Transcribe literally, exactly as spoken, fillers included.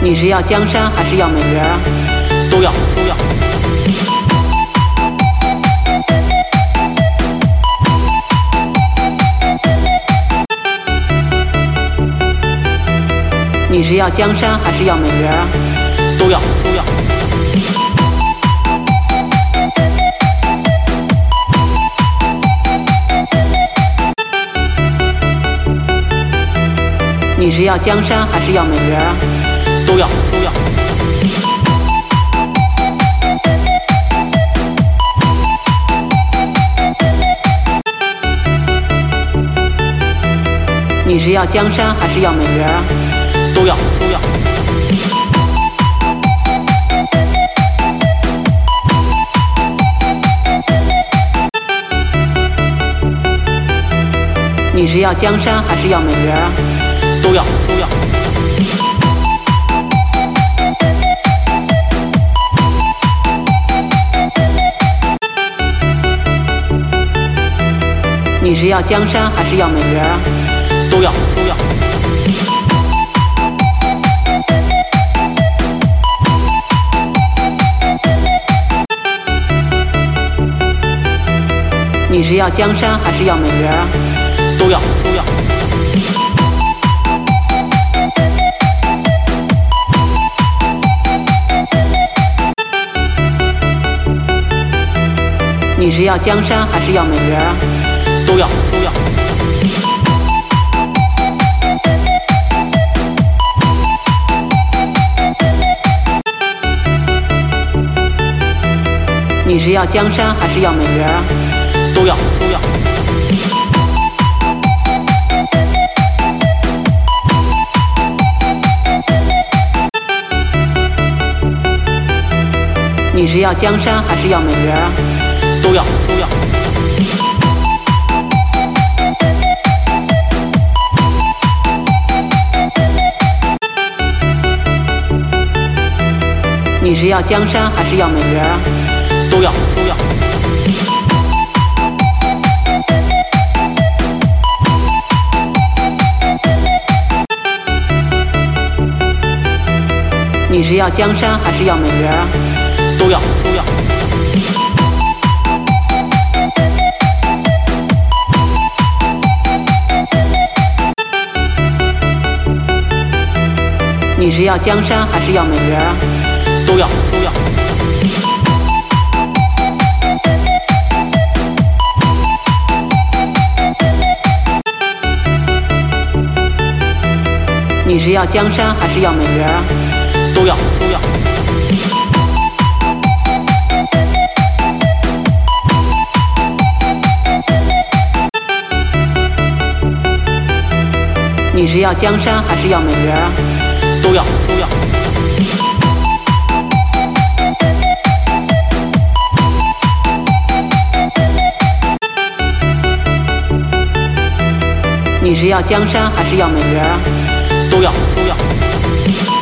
你是要江山还是要美人儿？ 都要，都要。 你是要江山还是要美人儿？ 都要，都要。 你是要江山还是要美人儿？ 都要，都要。 你是要江山还是要美人儿？ 都要，都要。 你是要江山还是要美人儿？ 都要，都要。 你是要江山还是要美人儿？ 都要，都要。 你是要江山还是要美人儿？ 都要，都要。 你是要江山还是要美人儿？ 都要，都要。 你是要江山还是要美人儿？ 都要，都要。 你是要江山还是要美人儿？ 都要，都要。 你是要江山还是要美人儿？ 都要，都要。 你是要江山还是要美人儿？ 都要，都要。 你是要江山还是要美人儿？ 都要，都要。 你是要江山还是要美人儿？ 都要，都要。 你是要江山还是要美人儿？ 都要，都要。 你是要江山还是要美人儿？ 都要，都要。